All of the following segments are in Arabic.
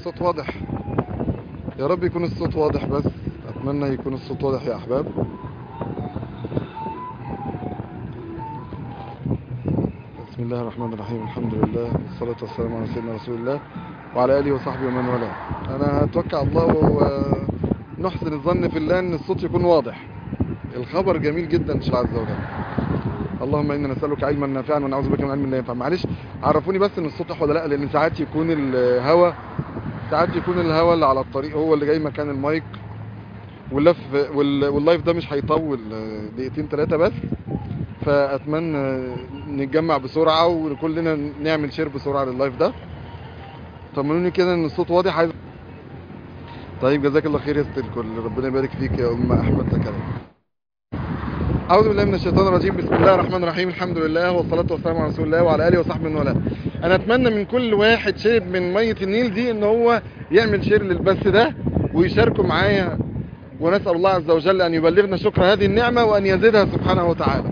الصوت واضح. يا رب يكون الصوت واضح، بس اتمنى يكون الصوت واضح يا احباب. بسم الله الرحمن الرحيم، الحمد لله والصلاة والسلام على سيدنا رسول الله وعلى آله وصحبه ومن والاه. أنا هتوكل على الله ونحسن الظن في الله إن الصوت يكون واضح. الخبر جميل جدا إن شاء الله عز وجل. اللهم إنا نسألك علما نافعا ونعوذ بك من علم لا ينفع. معلش عرفوني بس إن الصوت واضح ولا لا، لأن ساعات يكون الهواء اللي على الطريق هو اللي جاي مكان المايك، واللايف ده مش هيطول دقيقتين 3 بس، فأتمنى نتجمع بسرعة وكلنا نعمل شير بسرعة لللايف ده. طمنوني كده ان الصوت واضح. طيب جزاك الله خير يا ست الكل، ربنا يبارك فيك يا ام احمد زكريا. اعوذ بالله من الشيطان الرجيم، بسم الله الرحمن الرحيم، الحمد لله والصلاه والسلام على رسول الله وعلى اله وصحبه من والاه. انا اتمنى من كل واحد شرب من ميه النيل دي ان هو يعمل شير للبث ده ويشاركوا معايا، ونسال الله عز وجل ان يبلغنا شكر هذه النعمه وان يزيدها سبحانه وتعالى.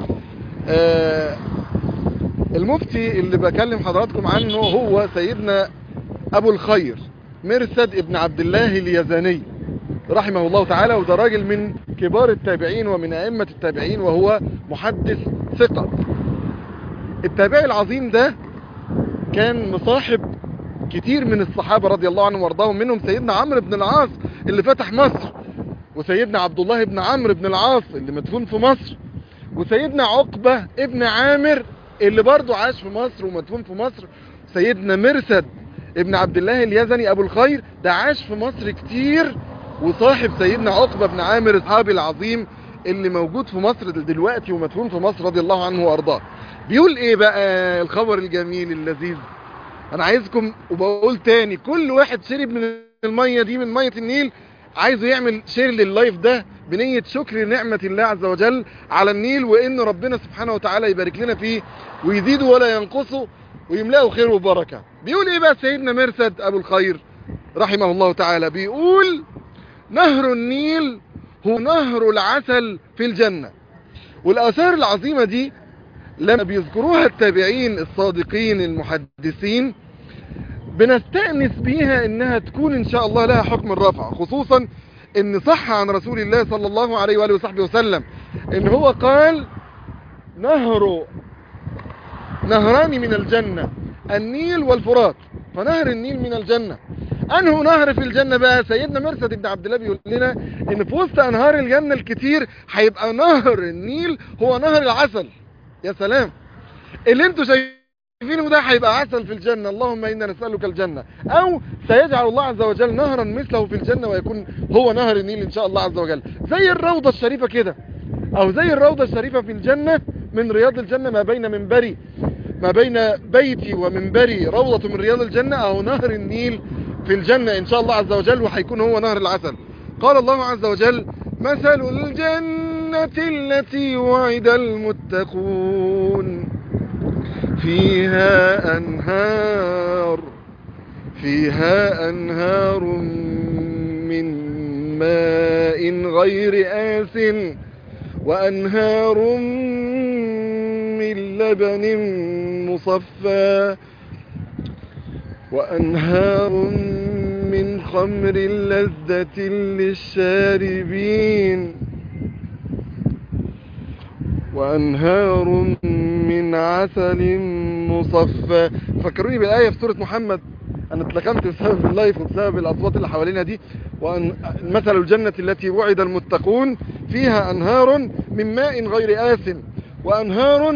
المفتي اللي بكلم حضراتكم عنه هو سيدنا ابو الخير مرثد ابن عبد الله اليزاني رحمه الله تعالى، وده راجل من كبار التابعين ومن ائمة التابعين، وهو محدث ثقة. التابعي العظيم ده كان مصاحب كتير من الصحابة رضي الله عنهم وارضاهم، منهم سيدنا عمرو بن العاص اللي فتح مصر، وسيدنا عبد الله بن عمرو بن العاص اللي مدفون في مصر، وسيدنا عقبة ابن عامر اللي برضو عاش في مصر ومدفون في مصر. سيدنا مرثد ابن عبد الله اليزني ابو الخير ده عاش في مصر كتير، وصاحب سيدنا عقبة بن عامر الصحابي العظيم اللي موجود في مصر دلوقتي ومدفون في مصر رضي الله عنه وارضاه. بيقول ايه بقى الخبر الجميل اللذيذ؟ انا عايزكم وبقول تاني، كل واحد شرب من المية دي، من مية النيل، عايزه يعمل شير لللايف ده بنية شكر نعمة الله عز وجل على النيل، وان ربنا سبحانه وتعالى يبارك لنا فيه ويزيده ولا ينقصه ويملأه خير وبركة. بيقول ايه بقى سيدنا مرثد ابو الخير رحمه الله تعالى؟ بيقول نهر النيل هو نهر العسل في الجنة. والآثار العظيمة دي لما بيذكروها التابعين الصادقين المحدثين بنستأنس بيها انها تكون ان شاء الله لها حكم الرفع، خصوصا ان صح عن رسول الله صلى الله عليه وآله وصحبه وسلم ان هو قال نهران من الجنة، النيل والفرات. فنهر النيل من الجنة، انه نهر في الجنة بقى؟ سيدنا مرثد بن عبد الله بيقول لنا ان في وسط انهار الجنة الكتير هيبقى نهر النيل هو نهر العسل. يا سلام، اللي انتوا شايفينه ده هيبقى عسل في الجنة، اللهم إنا نسألك الجنة. أو سيجعل الله عز وجل نهرا مثله في الجنة ويكون هو نهر النيل إن شاء الله عز وجل، زي الروضة الشريفة كده، أو زي الروضة الشريفة في الجنة من رياض الجنة، ما بين بيتي ومنبري روضة من رياض الجنة، أو نهر النيل في الجنة إن شاء الله عز وجل، وهيكون هو نهر العسل. قال الله عز وجل مثل الجنة التي وعد المتقون فيها أنهار من ماء غير آسٍ وأنهار من لبن مصفى وأنهار من خمر لذة للشاربين وأنهار من عسل مصفى. فكروني بالآية في سورة محمد، أنا اتلكمت بسبب اللايف وبسبب الأصوات اللي حوالينا دي. مثل الجنة التي وعد المتقون فيها أنهار من ماء غير آسٍ وأنهار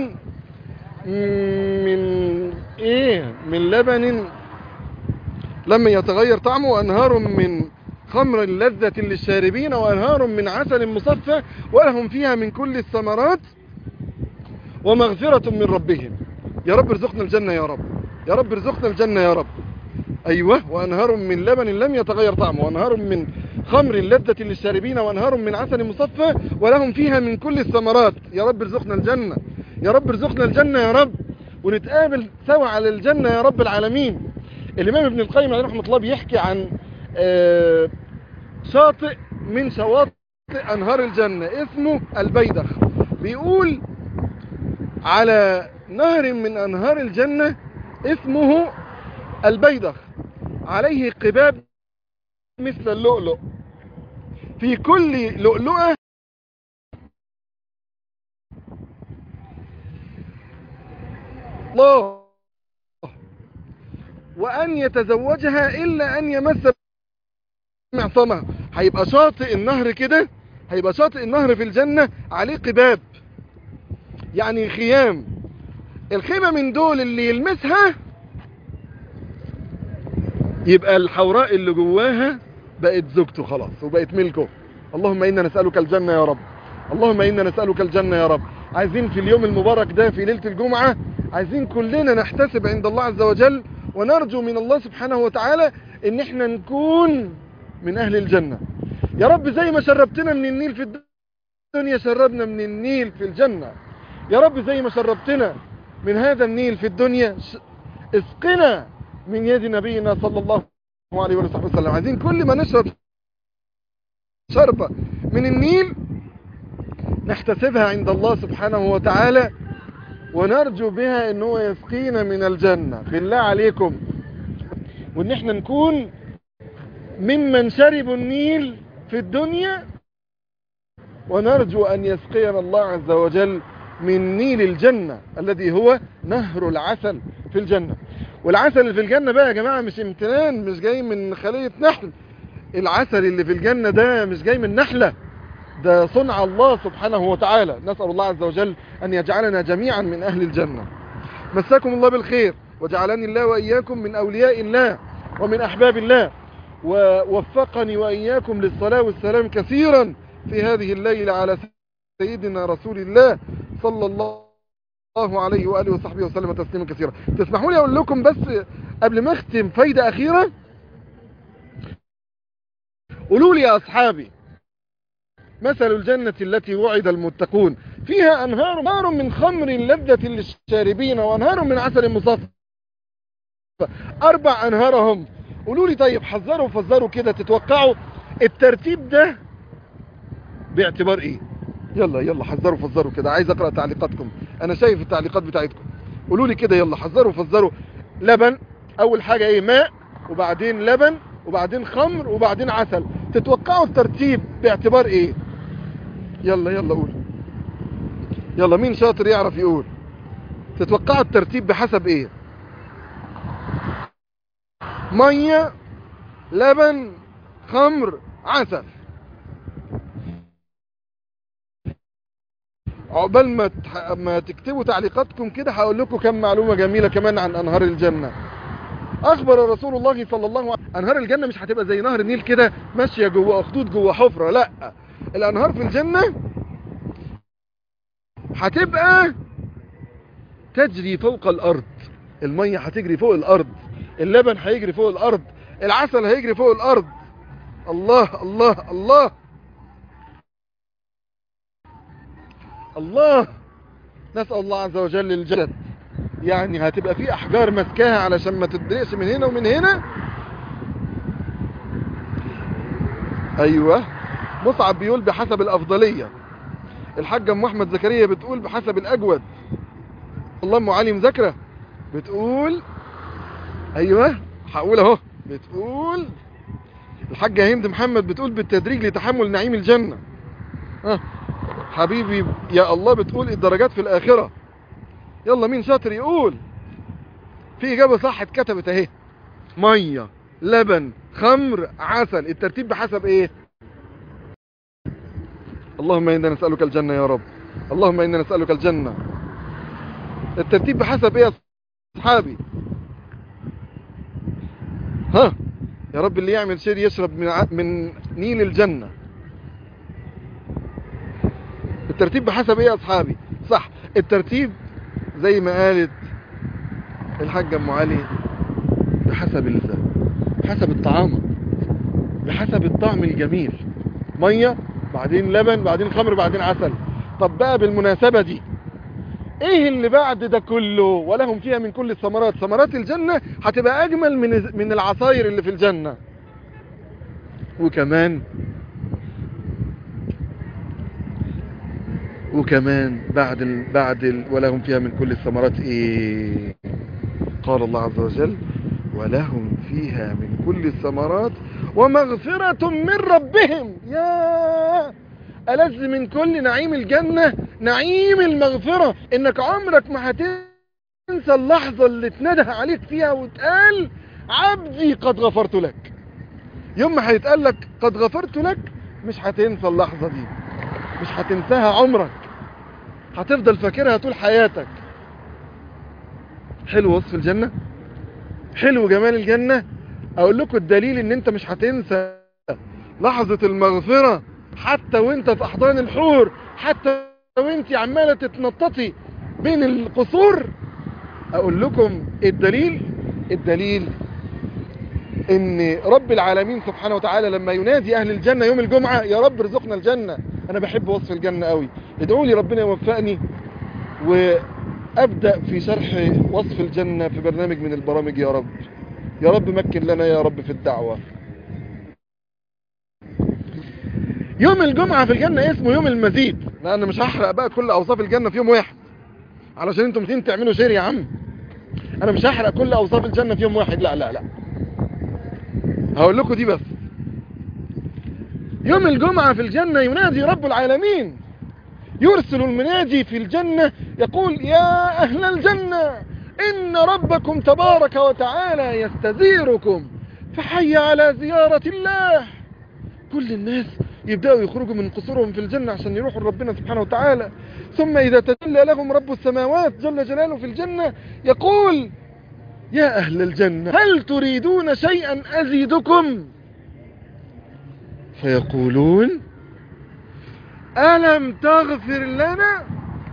من لبن لم يتغير طعمه وأنهار من خمر لذة للشاربين وأنهار من عسل مصفى ولهم فيها من كل الثمرات ومغفرة من ربهم. يا رب ارزقنا الجنة يا رب، يا رب ارزقنا الجنة يا رب. أيوة، وأنهار من لبن لم يتغير طعمه وأنهار من خمر لذة للشاربين وأنهار من عسل مصفى ولهم فيها من كل الثمرات. يا رب ارزقنا الجنة، يا رب ارزقنا الجنة يا رب، ونتقابل سوا على الجنة يا رب العالمين. الإمام ابن القيم عليه رحمة الله بيحكي عن شاطئ من شواطئ أنهار الجنة اسمه البيدخ. بيقول على نهر من أنهار الجنة اسمه البيدخ، عليه قباب مثل اللؤلؤ، في كل لؤلؤة الله، وأن يتزوجها إلا أن يمس معصمها. هيبقى شاطئ النهر كده، هيبقى شاطئ النهر في الجنة عليه قباب، يعني خيام. الخيمة من دول اللي يلمسها يبقى الحوراء اللي جواها بقت زوجته خلاص وبقت ملكه. اللهم إنا نسألك الجنة يا رب، اللهم إنا نسألك الجنة يا رب. عايزين في اليوم المبارك ده، في ليلة الجمعة، عايزين كلنا نحتسب عند الله عز وجل ونرجو من الله سبحانه وتعالى ان احنا نكون من اهل الجنة. يا رب زي ما شربتنا من النيل في الدنيا شربنا من النيل في الجنة. يا رب زي ما شربتنا من هذا النيل في الدنيا اسقنا من يد نبينا صلى الله عليه وسلم. عايزين كل ما نشرب شربة من النيل نحتسبها عند الله سبحانه وتعالى ونرجو بها ان هو يسقينا من الجنة بالله عليكم، وان احنا نكون ممن شربوا النيل في الدنيا ونرجو ان يسقينا الله عز وجل من نيل الجنة الذي هو نهر العسل في الجنة. والعسل اللي في الجنة بقى يا جماعة مش امتنان، مش جاي من خلية نحل. العسل اللي في الجنة ده مش جاي من نحلة، ده صنع الله سبحانه وتعالى. نسأل الله عز وجل أن يجعلنا جميعا من أهل الجنة. مساكم الله بالخير وجعلني الله وإياكم من أولياء الله ومن أحباب الله، ووفقني وإياكم للصلاة والسلام كثيرا في هذه الليلة على سيدنا رسول الله صلى الله عليه وآله وصحبه وسلم تسليما كثيرا. تسمحوا لي أقول لكم بس قبل ما أختم فايدة أخيرة. قولوا لي يا أصحابي، مثل الجنة التي وعد المتقون فيها أنهار من خمر لذة للشاربين وأنهار من عسل مصفى، 4 أنهارهم. قولوا لي طيب، حذروا وفزروا كده، تتوقعوا الترتيب ده باعتبار ايه؟ يلا حذروا وفزروا كده، عايز اقرأ تعليقاتكم، انا شايف التعليقات بتاعتكم. قولوا لي كده يلا، حذروا وفزروا. لبن اول حاجة ايه؟ ماء، وبعدين لبن، وبعدين خمر، وبعدين عسل. تتوقعوا الترتيب باعتبار ايه؟ يلا قول، يلا مين شاطر يعرف يقول؟ تتوقعوا الترتيب بحسب ايه؟ مية، لبن، خمر، عسل. عقبال ما تكتبوا تعليقاتكم كده هقول لكم كم معلومة جميلة كمان عن أنهار الجنة. أخبر رسول الله صلى الله عليه وسلم أنهار الجنة مش هتبقى زي نهر النيل كده ماشية جوه أخدود جوه حفرة، لا، الأنهار في الجنة هتبقى تجري فوق الأرض. المية هتجري فوق الأرض، اللبن هيجري فوق الأرض، العسل هيجري فوق الأرض. الله الله الله الله. نسأل الله عز وجل الجنة، يعني هتبقى في أحجار مسكاها علشان ما تدرقش من هنا ومن هنا. أيوة، مصعب بيقول بحسب الأفضلية، الحاجة أم أحمد زكريا بتقول بحسب الأجود، الله أم علي مذاكرة بتقول أيوة هقول أهو، بتقول الحاجة هند محمد بتقول بالتدريج لتحمل نعيم الجنة. حبيبي يا الله بتقول الدرجات في الآخرة. يلا مين شاطر يقول؟ في إجابة صح اتكتبت اهي، مية، لبن، خمر، عسل. الترتيب بحسب ايه؟ اللهم إنا نسألك الجنة يا رب، اللهم إنا نسألك الجنة. الترتيب بحسب ايه يا صحابي؟ يا رب اللي يعمل شيء يشرب من نيل الجنة. الترتيب بحسب ايه يا اصحابي؟ صح، الترتيب زي ما قالت الحاجة ام علي بحسب حسب الطعام، بحسب الطعم الجميل. مية، بعدين لبن، بعدين خمر، بعدين عسل. طب بقى بالمناسبة دي، ايه اللي بعد ده كله؟ ولهم فيها من كل الثمرات. ثمرات الجنة هتبقى اجمل من العصاير اللي في الجنة. وكمان بعد ولهم فيها من كل الثمرات ايه؟ قال الله عز وجل ولهم فيها من كل الثمرات ومغفرة من ربهم. يا ألذ من كل نعيم الجنة نعيم المغفرة، إنك عمرك ما هتنسى اللحظة اللي اتنده عليك فيها وتقال عبدي قد غفرت لك. يوم ما هيتقال لك قد غفرت لك مش هتنسى اللحظة دي، مش هتنساها عمرك، هتفضل فاكرها طول حياتك. حلو وصف الجنة، حلو جمال الجنة. اقول لكم الدليل ان انت مش هتنسى لحظة المغفرة حتى وانت في احضان الحور، حتى وانت عمالة تتنططي بين القصور. اقول لكم الدليل ان رب العالمين سبحانه وتعالى لما ينادي اهل الجنة يوم الجمعة يا رب ارزقنا الجنة. انا بحب وصف الجنة قوي، ادعوا لي ربنا يوفقني وابدأ في شرح وصف الجنة في برنامج من البرامج. يا رب يا رب مكن لنا يا رب في الدعوة. يوم الجمعة في الجنة اسمه يوم المزيد، لأن مش هحرق بقى كل أوصاف الجنة في يوم واحد علشان انتم متين تعملوا شير يا عم. أنا مش هحرق كل أوصاف الجنة في يوم واحد، لا لا لا، هقول لكم دي بس. يوم الجمعة في الجنة ينادي رب العالمين، يرسل المنادي في الجنة يقول يا أهل الجنة إن ربكم تبارك وتعالى يستزيركم فحي على زيارة الله. كل الناس يبدأوا يخرجوا من قصورهم في الجنة عشان يروحوا لربنا سبحانه وتعالى. ثم إذا تجلى لهم رب السماوات جل جلاله في الجنة يقول يا أهل الجنة هل تريدون شيئا أزيدكم؟ فيقولون ألم تغفر لنا؟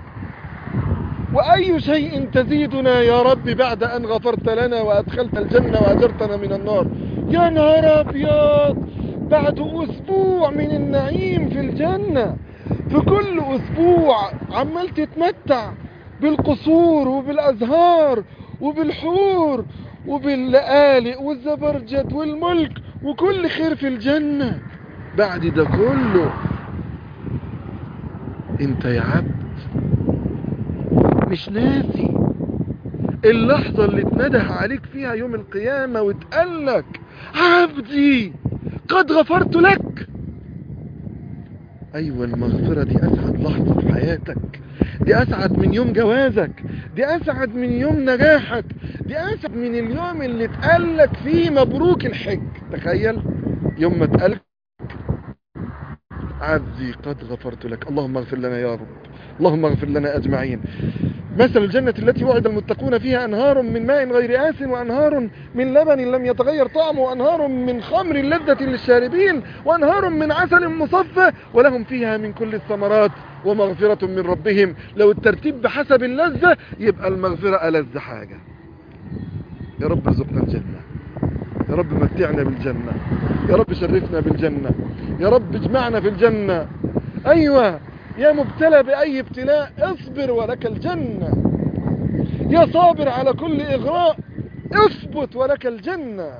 وأي شيء تزيدنا يا رب بعد أن غفرت لنا وأدخلت الجنة وأجرتنا من النار؟ يا نهار أبيض، بعد أسبوع من النعيم في الجنة، في كل أسبوع عمال تتمتع بالقصور وبالأزهار وبالحور وباللآلئ والزبرجد والملك وكل خير في الجنة. بعد ده كله انت يا عبد مش ناسي اللحظة اللي اتنده عليك فيها يوم القيامة واتقالك عبدي قد غفرت لك. ايوه المغفرة دي اسعد لحظة في حياتك، دي اسعد من يوم جوازك، دي اسعد من يوم نجاحك، دي اسعد من اليوم اللي اتقالك فيه مبروك الحج. تخيل يوم ما اتقالك عبدي قد غفرت لك. اللهم اغفر لنا يا رب، اللهم اغفر لنا اجمعين. مثل الجنة التي وعد المتقون فيها أنهار من ماء غير آسن وأنهار من لبن لم يتغير طعمه وأنهار من خمر لذة للشاربين وأنهار من عسل مصفى ولهم فيها من كل الثمرات ومغفرة من ربهم. لو الترتيب بحسب اللذة يبقى المغفرة ألذ حاجة. يا رب ارزقنا الجنة، يا رب متعنا بالجنة، يا رب شرفنا بالجنة، يا رب اجمعنا في الجنة. أيوة يا مبتلى بأي ابتلاء اصبر ولك الجنة، يا صابر على كل إغراء اثبت ولك الجنة،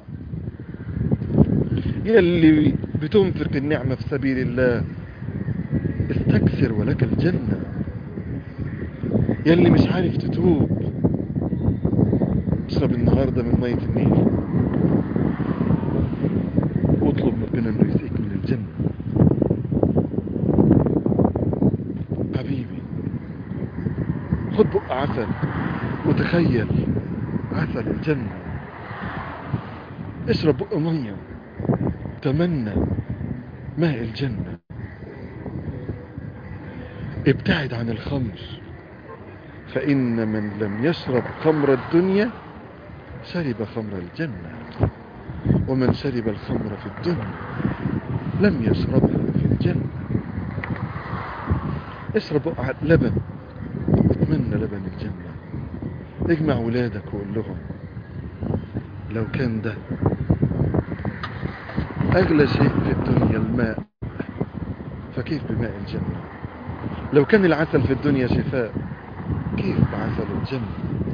يا اللي بتنفق النعمة في سبيل الله استكثر ولك الجنة، يا اللي مش عارف تتوب اشرب النهاردة من مية النيل واطلب من ربنا انه يسقيك من الجنة. حبيبي خد بق عسل وتخيل عسل الجنة، اشرب بق مية تمنى ماء الجنة، ابتعد عن الخمر فإن من لم يشرب خمر الدنيا شرب خمر الجنة، ومن شرب الخمر في الدنيا لم يشربها في الجنة. اشرب بق لبن واتمنى لبن الجنة، اجمع ولادك وقول لهم لو كان ده أغلى شيء في الدنيا الماء فكيف بماء الجنة؟ لو كان العسل في الدنيا شفاء كيف بعسل الجنة؟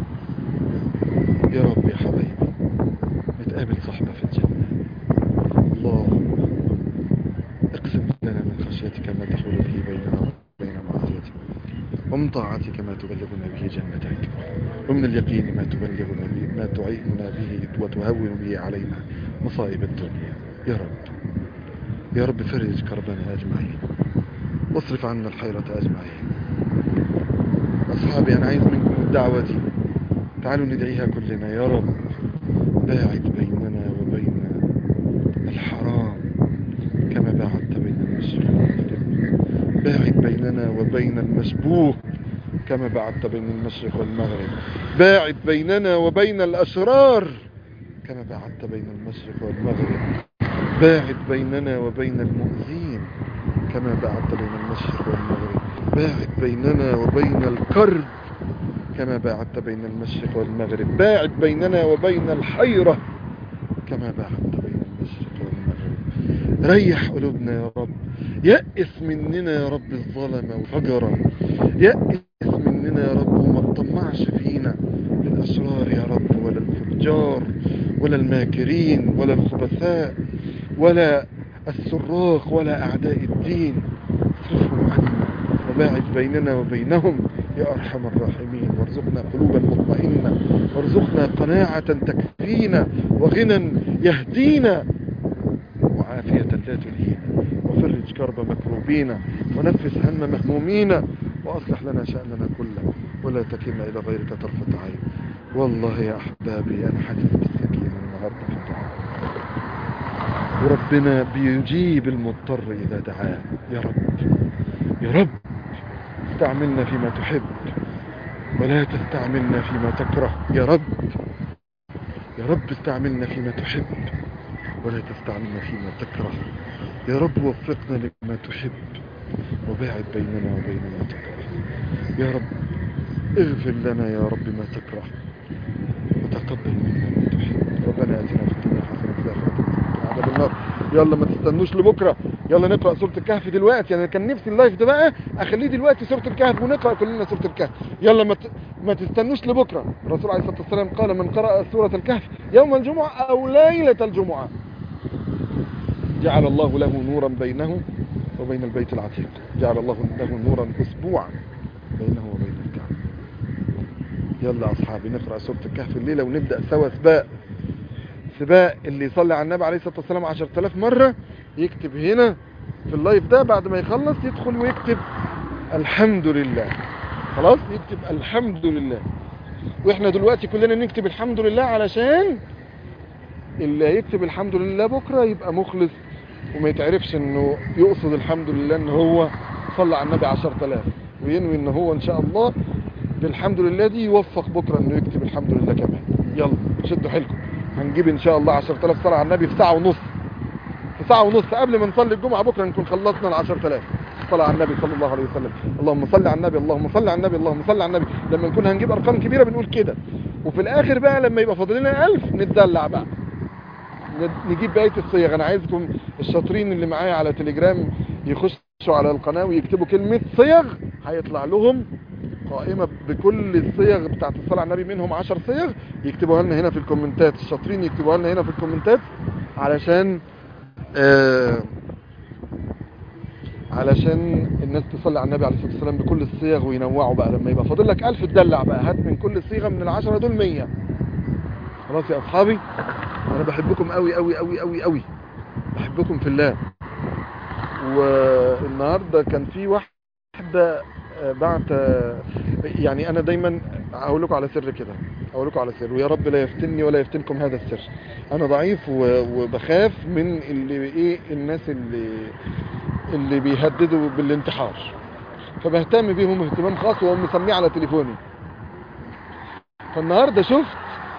يا رب يا حبيبي نتقابل صحبة في الجنة. اللهم اقسم لنا من خشيتك ما تحول به بيننا وبين معصيتك ومن طاعتك ما تبلغنا به جنتك ومن اليقين ما تبلغنا به، ما تعيننا به وتهون به علينا مصائب الدنيا. يا رب يا رب فرج كربنا أجمعين واصرف عنا الحيرة أجمعين. أصحابي أنا عايز منكم الدعوة دي، تعالوا ندعيها كلنا. يا رب باعد بيننا وبين الحرام كما باعدت بين المشرق والمغرب، باعد بيننا وبين المشبوه كما باعدت بين المشرق والمغرب، باعد بيننا وبين الأشرار كما باعدت بين المشرق والمغرب، باعد بيننا وبين المؤذين كما باعدت بين المشرق والمغرب، باعد بيننا وبين الكرب كما باعدت بين المشرق والمغرب، باعد بيننا وبين الحيرة كما باعدت بين المشرق والمغرب. ريح قلوبنا يا رب، يأس مننا يا رب الظلمة والفجرة، يأس مننا يا رب وما تطمعش فينا للأشرار يا رب، ولا الفجار ولا الماكرين ولا الخبثاء ولا السراق ولا أعداء الدين. اصرفهم عنا وباعد بيننا وبينهم يا أرحم الراحمين، وارزقنا قلوبا مطمئنة، وارزقنا قناعة تكفينا، وغنى يهدينا، وعافية لا تلهينا، وفرج كرب مكروبينا، ونفس هم مهمومينا، وأصلح لنا شأننا كله، ولا تكلنا إلى غيرك طرفة عين. والله يا أحبابي أنا حاسس بالسكينة النهاردة في الدعاء، وربنا بيجيب المضطر إذا دعاه. يا رب يا رب استعملنا فيما تحب ولا تستعملنا فيما تكره. يا رب يا رب استعملنا فيما تحب ولا تستعملنا فيما تكره. يا رب وفقنا لما تحب وباعد بيننا وبين ما تكره. يا رب اغفر لنا يا رب ما تكره وتقبل منا ما تحب. ربنا اتنا في الدنيا حسنة وفي الآخرة حسنة وقنا عذاب النار. يلا ما تستنوش لبكره، يلا نقرأ سورة الكهف دلوقتي. انا كان نفسي اللايف ده بقى اخليه دلوقتي سورة الكهف ونقرأ كلنا سورة الكهف. يلا ما تستنوش لبكره. الرسول عليه الصلاة والسلام قال من قرأ سورة الكهف يوم الجمعة او ليلة الجمعة جعل الله له نورا بينه وبين البيت العتيق، جعل الله له نورا اسبوعا بينه وبين الكعبة. يلا اصحابي نقرأ سورة الكهف الليلة ونبدأ سوا سباق اللي يصلي على النبي عليه الصلاة والسلام 10,000 مرة يكتب هنا في اللايف ده، بعد ما يخلص يدخل ويكتب الحمد لله. خلاص يكتب الحمد لله، واحنا دلوقتي كلنا نكتب الحمد لله علشان اللي يكتب الحمد لله بكرة يبقى مخلص وما يتعرفش انه يقصد الحمد لله ان هو صلى على النبي 10,000، وينوي ان هو ان شاء الله بالحمد لله دي يوفق بكرة انه يكتب الحمد لله كمان. يلا شدوا حيلكم، هنجيب ان شاء الله 10,000 صلاة على النبي في ساعة ونص، في ساعة ونص قبل ما نصلي الجمعة بكرة نكون خلصنا 10,000 صلاة على النبي صلى الله عليه وسلم. اللهم صل على النبي، اللهم صل على النبي، اللهم صل على النبي. لما نكون هنجيب ارقام كبيرة بنقول كده، وفي الاخر بقى لما يبقى فاضل لنا 1000 نتدلع بقى نجيب بقية الصيغ. انا عايزكم الشاطرين اللي معايا على تليجرام يخشوا على القناة ويكتبوا كلمة صيغ، هيطلع لهم قائمة بكل الصيغ بتاعت الصلاة على النبي، منهم 10 صيغ يكتبوها لنا هنا في الكومنتات. الشاطرين يكتبوها لنا هنا في الكومنتات علشان الناس تصلي على النبي عليه الصلاة والسلام بكل الصيغ وينوعوا بقى. لما يبقى فاضل لك 1000 تدلع بقى، هات من كل صيغة من ال10 دول 100. خلاص يا اصحابي انا بحبكم قوي قوي قوي قوي قوي، بحبكم في الله. والنهارده كان في واحده بعت، يعني انا دايما هقول لكم على سر كده، هقول لكم على سر، ويا رب لا يفتني ولا يفتنكم هذا السر. انا ضعيف وبخاف من اللي الناس اللي بيهددوا بالانتحار، فبهتم بيهم اهتمام خاص وهم مسميه على تليفوني. فالنهارده شفت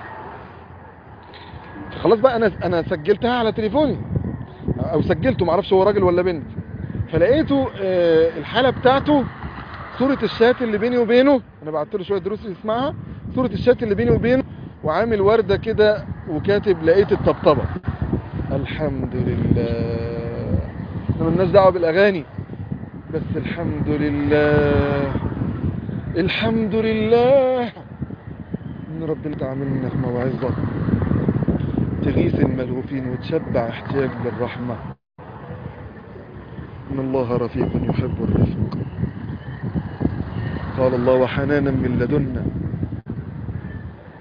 خلاص بقى انا سجلتها على تليفوني او سجلته، معرفش هو راجل ولا بنت، فلقيته الحالة بتاعته صورة الشات اللي بيني وبينه، انا بعت له شوية دروس يسمعها، صورة الشات اللي بيني وبينه وعامل وردة كده وكاتب لقيت الطبطبة. الحمد لله، احنا ملناش دعوة بالاغاني، بس الحمد لله الحمد لله ان ربنا تعاملنا في موعظة تغيث الملهوفين وتشبع احتياج للرحمة. ان الله رفيق يحب الرفق. قال الله وحنانا من لدنا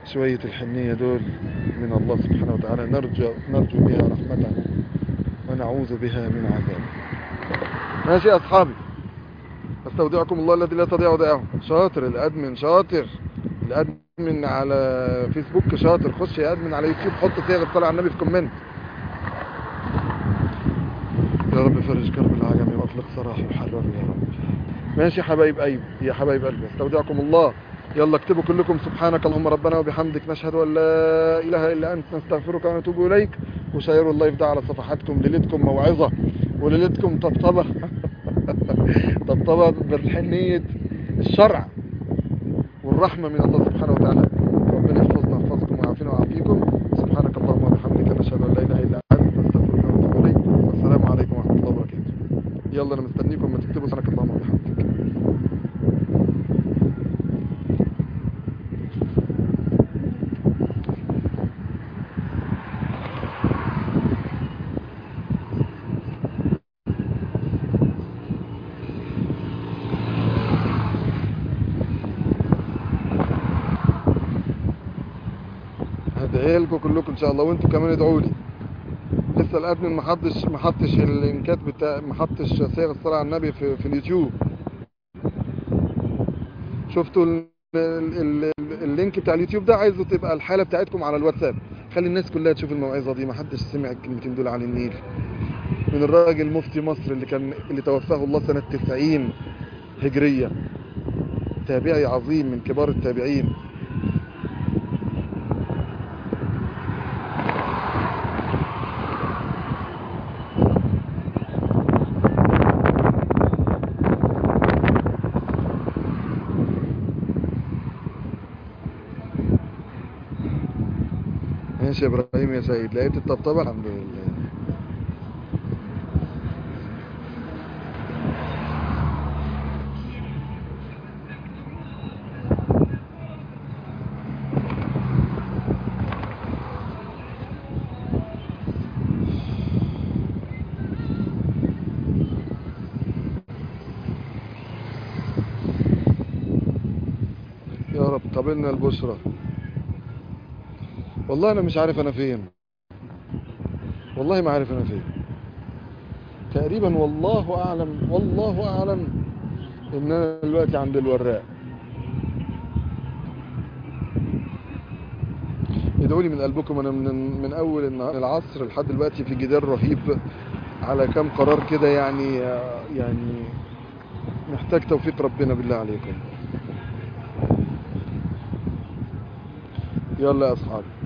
شوية الحنية دول من الله سبحانه وتعالى، نرجو بها رحمته ونعوذ بها من عذابه. ماشي يا أصحابي، استودعكم الله الذي لا تضيع ودائعه. شاطر الأدمن، شاطر الأدمن على فيسبوك، شاطر. خش يا أدمن على يوتيوب، حط صيغ الصلاة على النبي في كومنت. يا رب فرج كرب العجم واطلق سراح وحرر يا رب. ماشي يا حبايب قلبي، يا حبايب قلبي، استودعكم الله. يلا اكتبوا كلكم سبحانك اللهم ربنا وبحمدك، نشهد ان لا اله الا انت، نستغفرك ونتوب اليك. وشيروا اللايف ده على صفحاتكم، ليلتكم موعظه وليلتكم طبطبه طبطبه بالحنيه الشرع والرحمه من الله سبحانه وتعالى. ربنا يحفظنا يحفظكم ويعافينا ويعافيكم. سبحانك اللهم وبحمدك، نشهد ان لا اله الا انت، نستغفرك ونتوب اليك. والسلام عليكم ورحمه الله وبركاته. يلا انا مستنيكم ما تكتبوا سبحانك اللهم وبحمدك. هدعي لكم كلكم ان شاء الله، وانتم كمان ادعوا لي. لسه الادمن ما حطش اللينكات بتاع، ما حطش صيغ الصلاه على النبي في اليوتيوب. شفتوا اللينك بتاع اليوتيوب ده؟ عايزه تبقى الحاله بتاعتكم على الواتساب، خلي الناس كلها تشوف الموعظه دي. ما حدش سمع الكلمتين دول عن النيل من الراجل مفتي مصر اللي توفاه الله سنه 90 هجريه، تابعي عظيم من كبار التابعين. ماشي يا ابراهيم يا سيد، لقيت الطبطبه الحمد لله. يا رب قابلنا البشرى. والله انا مش عارف انا فين، والله ما عارف انا فين تقريبا. والله اعلم، والله اعلم ان انا دلوقتي عند الوراق. ادعوا لي من قلبكم. انا من اول النهار العصر لحد دلوقتي في جدال رهيب على كام قرار كده، يعني محتاج توفيق ربنا بالله عليكم. يلا يا اصحابي.